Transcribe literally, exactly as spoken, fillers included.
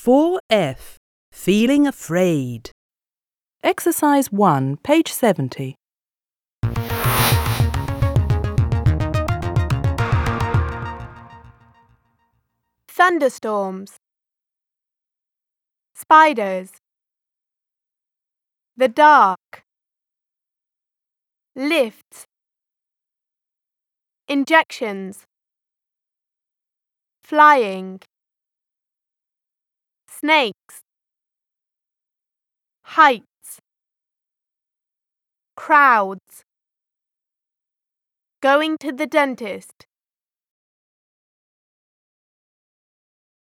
four F. Feeling afraid. Exercise one, page seventy. Thunderstorms. Spiders. The dark. Lifts. Injections. Flying. Snakes. Heights. Crowds. Going to the dentist.